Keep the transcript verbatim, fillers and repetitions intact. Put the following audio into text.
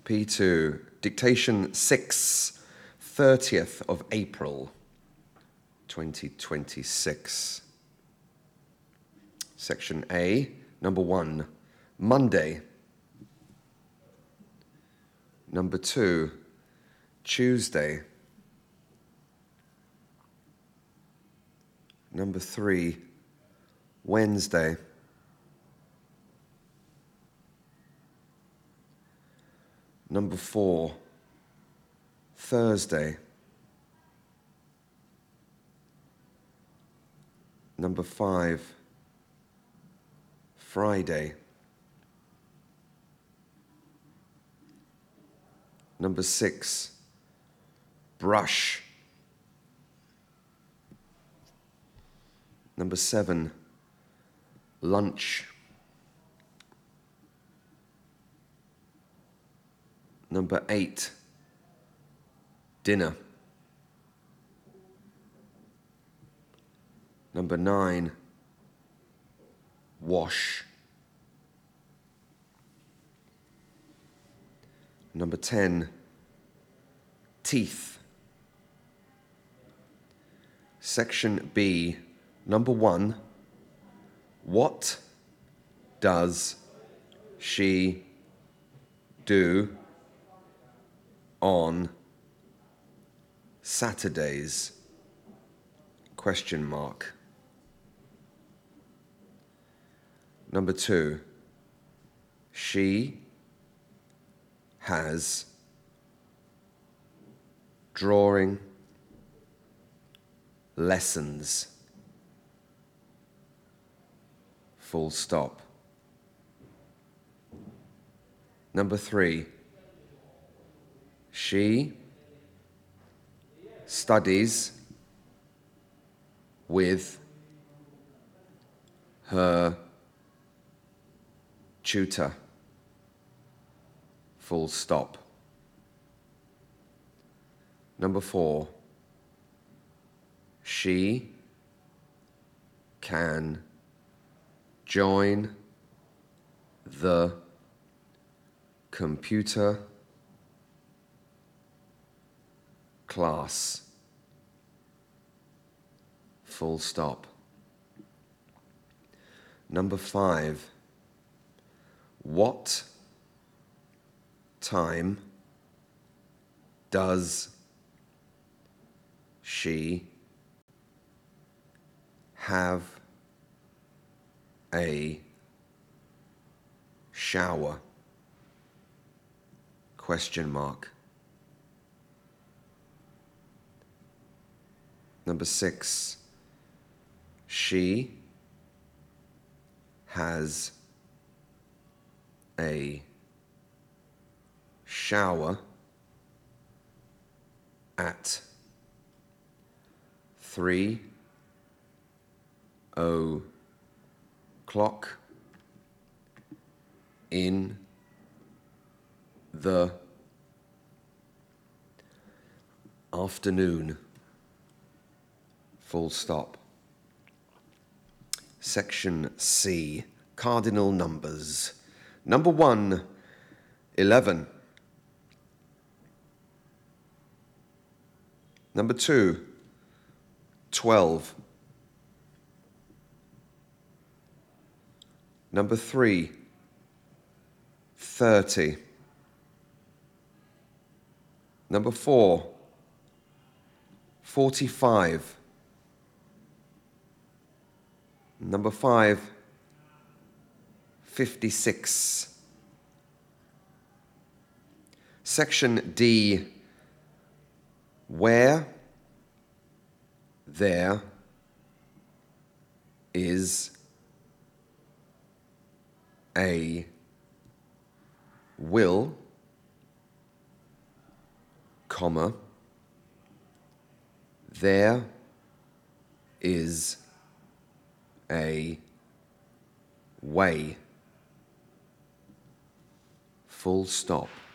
P two, dictation six, thirtieth of April, twenty twenty-six. Section A, number one, Monday. Number two, Tuesday. Number three, Wednesday. Number four, Thursday. Number five, Friday. Number six, brush. Number seven, lunch. Number eight, dinner. Number nine, wash. Number ten, teeth. Section B, number one, what does she do on Saturdays? Question mark. Number two, she has drawing lessons. Full stop. Number three, she studies with her tutor. Full stop. Number four, she can join the computer class. Full stop. Number five, what time does she have a shower? Question mark. Number six, she has a shower at three o'clock in the afternoon. Full stop. Section C, cardinal numbers. Number one, eleven. Number two, twelve. Number three, thirty. Number four, forty-five. Number five, fifty-six. Section D, where there is a will, comma, there is a way. Full stop.